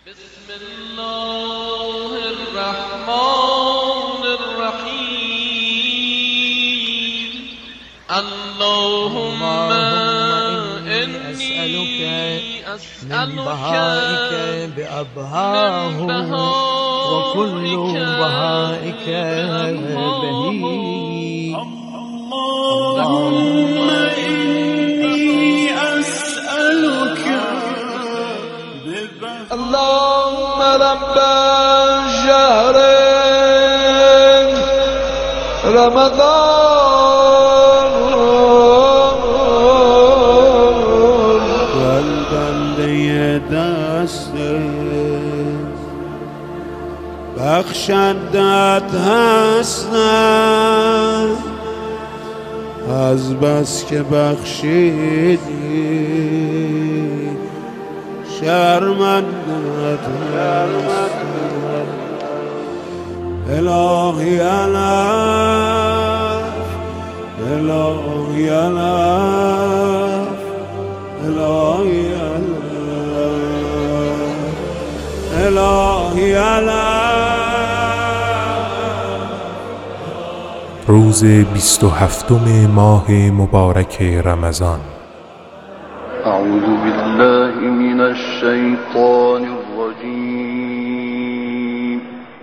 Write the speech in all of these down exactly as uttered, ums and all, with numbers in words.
بسم الله الرحمن الرحیم. اللهم إني أسألك من بهائك بأبهاه وكل بهائك بهي. اللهم إني أسألك اللهم رب شهر رمضان والبنده دست بخشندت هستم از بس که بخشیدی شرمندت الهی علف الهی علف الهی علف الهی علف. روز بیست و هفتم ماه مبارک رمضان. اعوذ بالله من الشیطان الرجیم.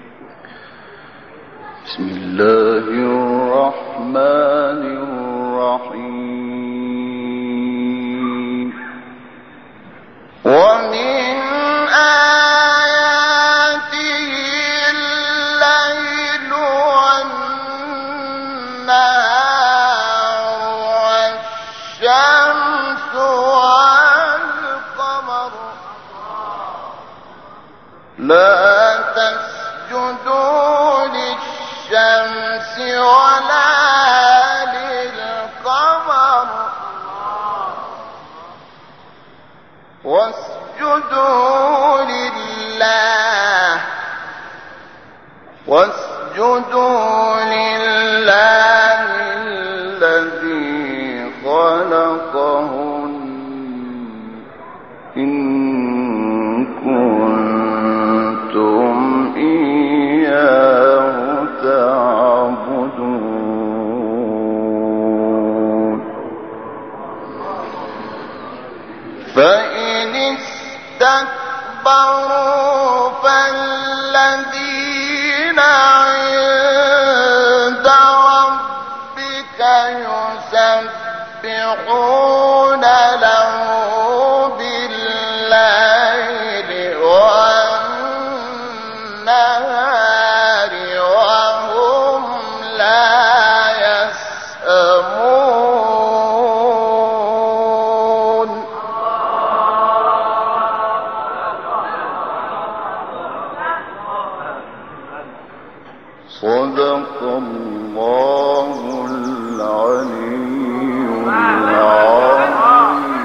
بسم الله الرحمن الرحیم. ومن آیاته الليل والنهار والشمس والقمر لا تسجدوا للشمس ولا للقمر واسجدوا لله واسجدوا لله الذي خلقهن إن كنتم إياه تعبدون. فإن استكبروا فالذين عند ربك يسبحون له بالليل والنهار وهم لا يسأمون. صدق الله العلي العظيم.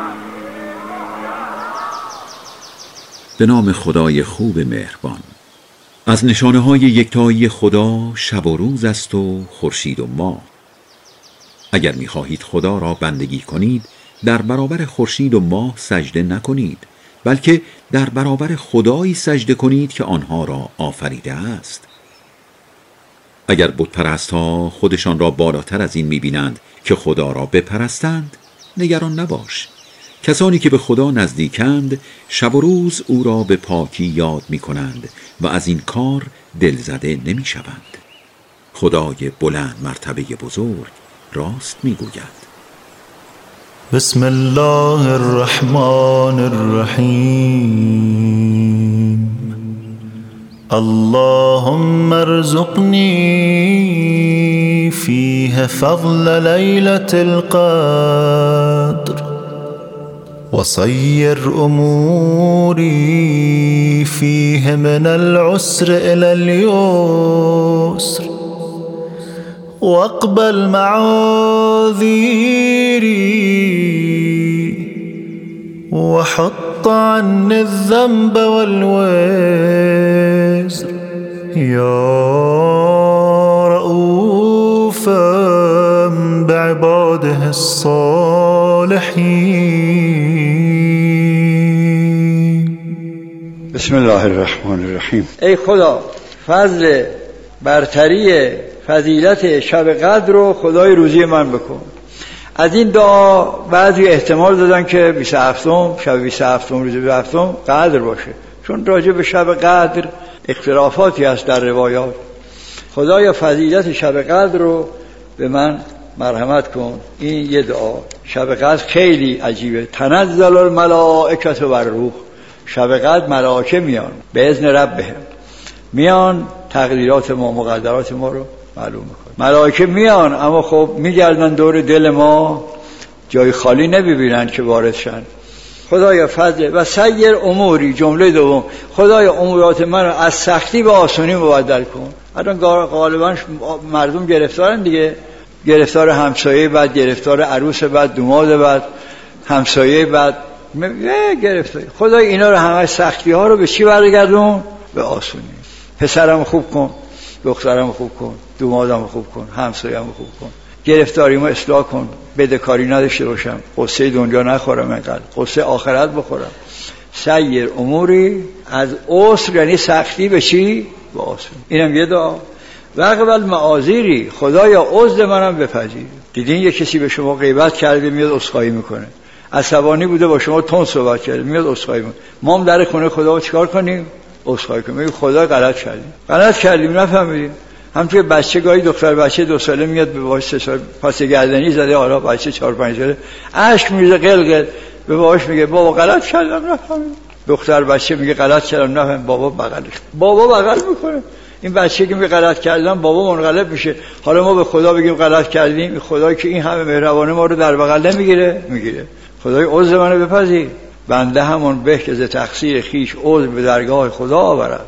به نام خدای خوب مهربان. از نشانه های یکتایی خدا شب و روز است و خورشید و ماه. اگر می‌خواهید خدا را بندگی کنید در برابر خورشید و ماه سجده نکنید، بلکه در برابر خدایی سجده کنید که آنها را آفریده است. اگر بت‌پرست‌ها خودشان را بالاتر از این می‌بینند که خدا را بپرستند، نگران نباش. کسانی که به خدا نزدیکند شب و روز او را به پاکی یاد می‌کنند و از این کار دلزده نمی‌شوند. خدای بلند مرتبه بزرگ راست می‌گوید. بسم الله الرحمن الرحیم. اللهم ارزقني فيه فضل ليلة القدر وصير أموري فيه من العسر إلى اليسر واقبل معاذيري وحط عني الذنب والوزر يا رؤوفا بعباده الصالحين. بسم الله الرحمن الرحیم. ای خدا، فضل برتری فضیلت شب قدر رو خدای روزی من بکن. از این دعا بعضی احتمال دادن که بیست و هفتم شب بیست و هفتم روز بیست و هفتم قدر باشه، چون راجع به شب قدر اختلافاتی هست در روایات. خدایا فضیلت شب قدر رو به من مرحمت کن. این یه دعا. شب قدر خیلی عجیبه. تنزل الملائکه و الروح. شب قدر ملائکه میان به اذن ربهم، میان تقدیرات ما مقدرات ما رو معلوم میکنن. ملائکه میان اما خب میگردن دور دل ما، جای خالی نمیبینن که وارد شن. خدایا فضل و سیر اموری. جمله دوم، خدایا امورات من رو از سختی به آسانی مبدل کن. الان غالبا مردم گرفتارن دیگه، گرفتار همسایه بعد، گرفتار عروس بعد، داماد بعد، همسایه بعد، گرفتار. خدای اینا رو همه سختی ها رو به چی برگردون؟ به آسونی. پسرم خوب کن، دخترم خوب کن، دامادم خوب کن، همسایه‌ام خوب کن، گرفتاریمو اصلاح کن، بدهکاری نداشته باشم، قصه دنیا نخورم، اینقدر قصه آخرت بخورم. سیر اموری، از عسر یعنی سختی به چی؟ به آسون. اینم یه دعا. و اقبل معاذیری. خدایا عذر منم بپذیر. دیدین یه کسی به شما غیبت کرده میاد عذرخواهی میکنه، عصبانی بوده با شما تون صحبت کرده میاد عذرخواهی میکنه. ما هم در خونه خدا رو چیکار کنیم؟ عذرخواهی کنیم. میگه خدا غلط کردیم، غلط کردیم، نفهمیدیم. همونطور بچه گاهی دختر بچه دو ساله میاد به باباش سه سال پاس گردنی زده، حالا بچه چهار پنج ساله اشک میریزه قلقل، به باباش میگه بابا غلط کردم نفهمیدم. دختر بچه میگه غلط کردم نفهمیدم، بابا بغلش بابا بغل میکنه. این بچه که میگه غلط کردم بابا منقلب میشه. حالا ما به خدا بگیم غلط کردیم، خدایی که این همه مهربانه ما رو در بغل نمیگیره؟ میگیره. خدای عذر منو بپذیر. بنده همون به که ز تقصیر خیش عذر به درگاه خدا آورد،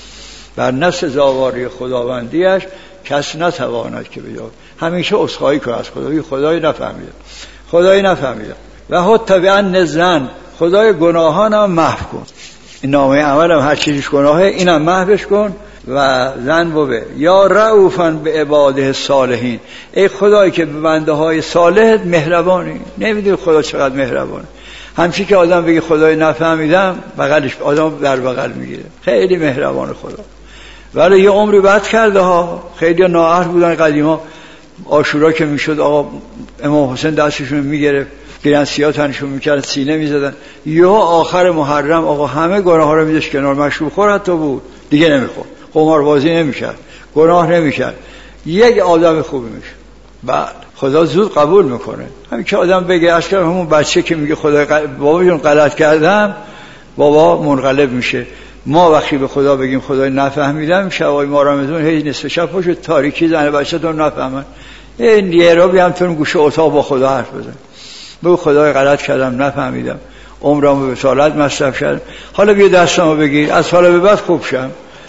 بر نفس زاواری خداوندیش کس نتواند که بیاد. همیشه عذرخواهی کن از خدای. خدای نفهمیدم، خدای نفهمیدم. و حتی بیان زن، خدای گناهانم محو کن. این نامه عملم هر چیزش گناهه، اینم محوش کن. و زن بوده یا رؤوفن به عباده صالحین. ای خدایی که به بنده های صالحت مهربانی. نمیدونی خدا چقدر مهربانه. همچی که آدم بگه خدای نفهمیدم، بغلش آدم در بغل میگیره. خیلی مهربان خدا. ولی یه عمری بد کرده ها. خیلی نااهل بودن قدیما. عاشورا که میشد آقا امام حسین دستشون میگرفت، گرن سیاه تنشون میکرد، سینه میزدن. یا آخر محرم آقا همه گناه ها رو میذاشت کنار، مشروب خور حتی بود، دیگه نمیخورد، قماربازی نمیکرد، گناه نمیکرد، یک آدم خوبی میشه. بعد خدا زود قبول میکنه. همین که آدم بگه اشکال همون بچه که میگه خدا غل... بابا جون غلط کردم، بابا منقلب میشه. ما وقتی به خدا بگیم خدای نفهمیدم، شبای ما رمضان هی نصف شب پشت تاریکی زنه بچه‌تون نفهمن، این یه رو بیام تو گوشه اتاق با خدا حرف بزن، بگو خدای غلط کردم نفهمیدم، عمرمو به سالت مصرف کردم، حالا بیا دستمو بگیر از حالا به بعد خوب شم.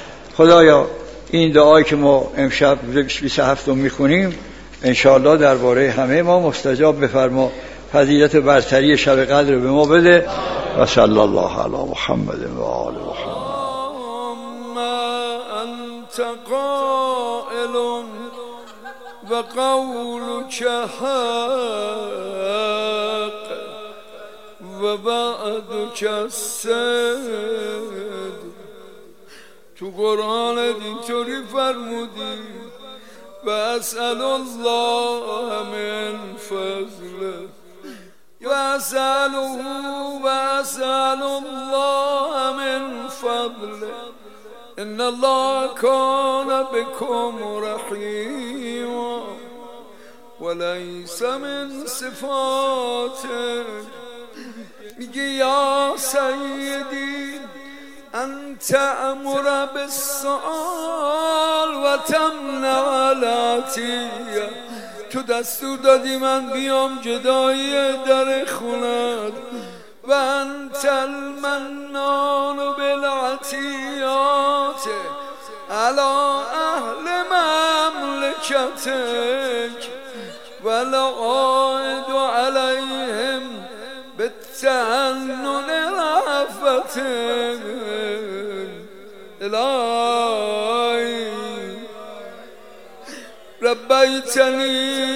خدایا این دعایی که ما امشب بیست و هفتم میخونیم انشاءالله درباره همه ما مستجاب بفرما. فضیلت برتری شب قدر رو به ما بده. و صلی الله علی محمد و آل محمد. انت قائل و قولک حق و وعدک صدق. تو قرآن اینطوری فرمودی و اسأل الله من فضله و اسأله و اسأل الله من فضله ان الله کان بكم رحیما وليس من صفاته. میگه یا سیدی انت امر بالسؤال و تمنع العطیه. تو دستور دادی من بیام جدایی در خونت و انت المنان بالعطیات علی اهل مملکتک و العائد علیهم بالتعنن رفتک. الهی ربیتنی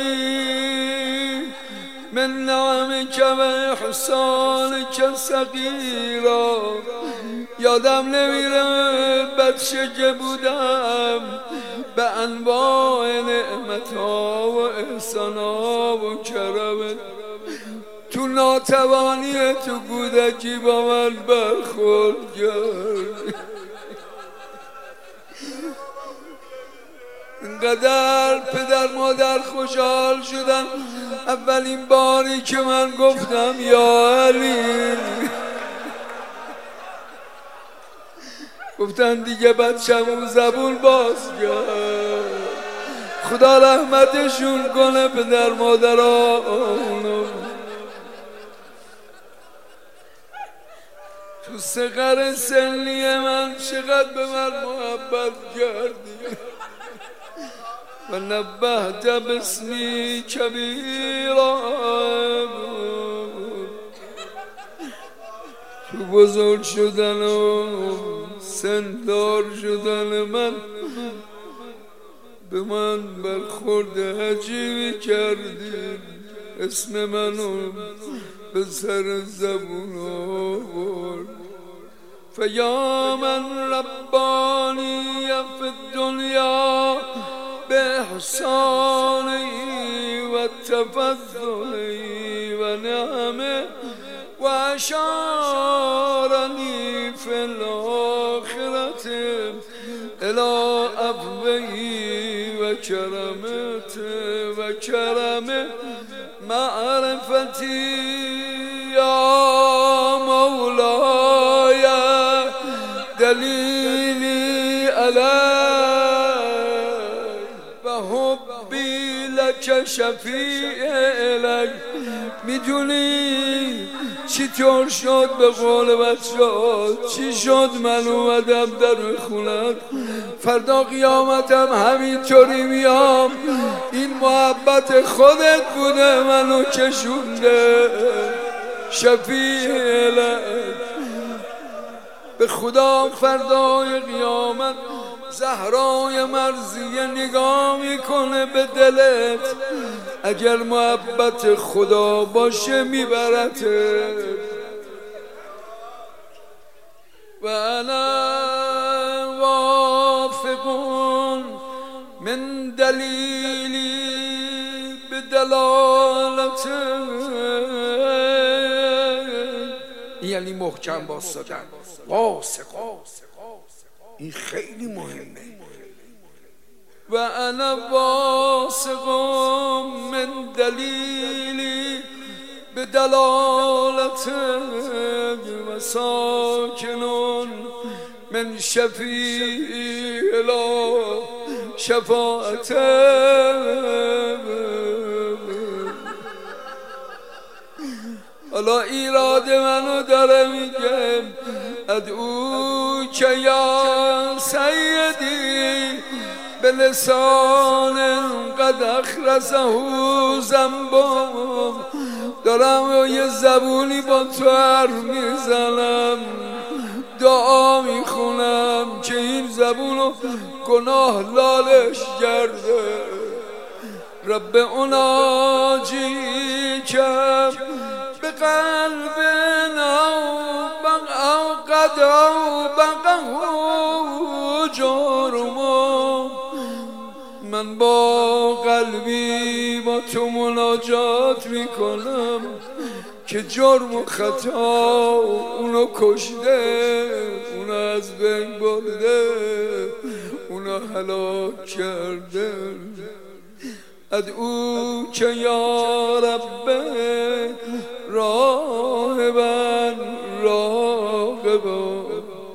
من نعمك و احسانك صغیرا یادم نمیره بچه که بودم به انواع نعمت‌ها و احسان‌ها و کرمت تو ناتوانی تو کودکی با من برخورد کرد. اینقدر پدر مادر خوشحال شدن اولین باری که من گفتم یا علی، گفتن دیگه بچه‌مون زبون باز کرد. خدا رحمتشون کنه پدر مادرانو. تو صغر سنی من چقدر به من محبت کردی و نبهت باسمی کبیرا. تو بزرگ شدن و سندار شدن من به من برخورد عجیبی کردی. اسم منو به سر زبون آورد. فیا من ربانی فی الدنیا به احسانی و تفضلی و نعمه و اشارنی فی الاخرت الی عفوی و کرمت و کرم معرفتی یا مولای دلیلی علی و حبی لک شفیع الک. میدونی چی طور شد؟ به قول بچه ها چی شد؟ من اومدم در خونت، فردا قیامتم همینطوری میام. این محبت خودت بوده منو کشونده شفیع الک. به خدا فردای قیامت زهرای مرضیه نگاه میکنه به دلت، اگر محبت خدا باشه میبرته. و انا واثقون من دلیلی به دلالت، یعنی محکم باسدن. واثق، این خیلی مهمه. و انا واثق من دلیلی به دلالت و ساکنون من شفیع لا شفاعت. حالا ایراد منو داره میگه ادعو که یا سیدی به لسان قد اخرسه ذنبم. دارم یه زبونی با تو حرف میزنم، دعا میخونم که این زبونو گناه لالش کرده. رب اوناجی که به قلب او قد او بقه جرمو. من با قلبی با تو مناجات میکنم که جرم و خطا اونو کشته، اونو از بین برده، اونو هلاک کرده. ادعو که یا رب راهبا راغبا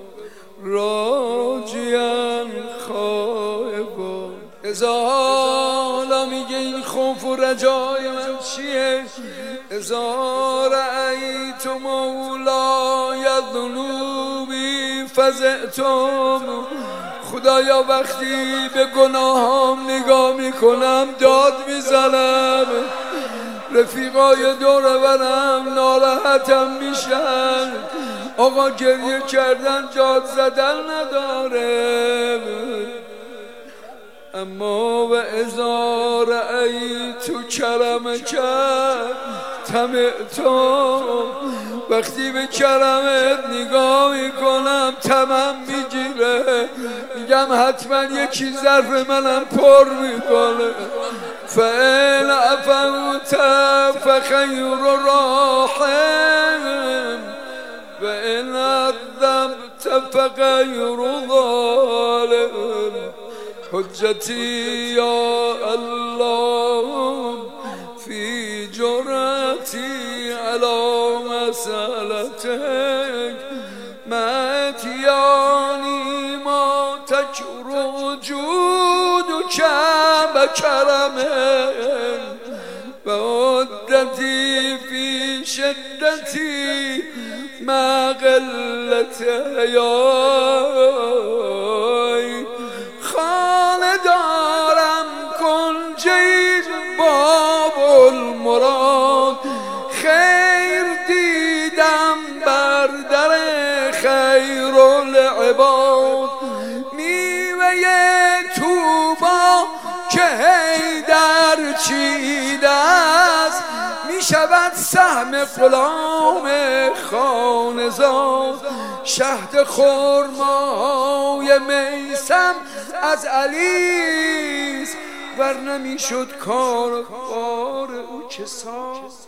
راجیا خائبا. ازا حالا میگه این خوف و رجای من چیه؟ ازا رأیت مولای ذنوبی فزعتم. خدایا وقتی به گناهام نگاه میکنم داد میزنم، رفیقای دور برم ناراحتم میشن. آقا گریه کردن جاد زدن نداره. اما و اذا رأیت کرمک طمعتم. وقتی به کرمت نگاه میکنم تمام میگیره، میگم حتما یکی ظرف منم پر میکنه. فإن عفوت فخیر راحم وإن عذبت فغیر ظالم. حجتی یا الله فی جرأتی علی مسألتک ما اتیانی ما تکر وجودک بکرمک و عدتی فی شدتی ما قلت حیای. خانه دارم کنجید باب المراد، خیر دیدم بر در خیر العباد. میوه توبا که حیدر چیده است، میشود سهم غلام خانزاد. شهد خرمای میسم از علیست، ور نمیشد کار بار او که ساز.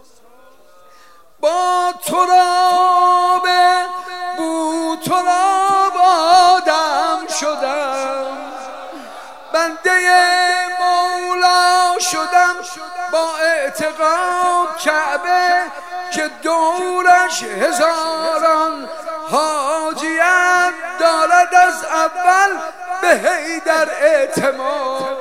با تراب بو تراب آدم شدم، بنده مولا شدم. با اعتقاد کعبه که دورش هزاران حاجیت دارد، از اول به حیدر اعتماد.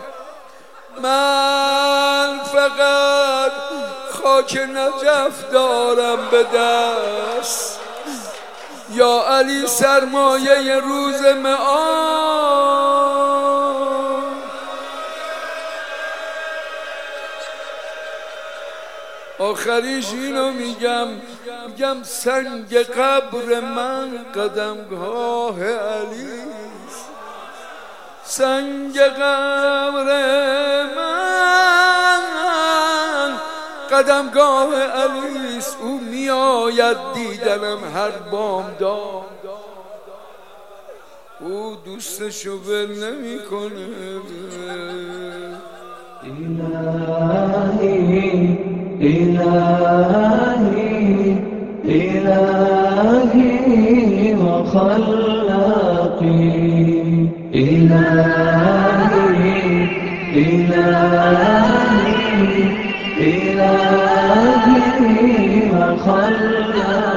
من فقط خاک نجف دارم به دست، یا علی سرمایه روز معاد. آخریش اینو میگم، میگم سنگ قبر من قدمگاه علیست. سنگ قبر من قدمگاه علیست، او میآید دیدنم هر بامداد. او دوستشو ول نمی کنه. الهی الهی الهی و خلاقی، الهی الهی الهی و خلاقی.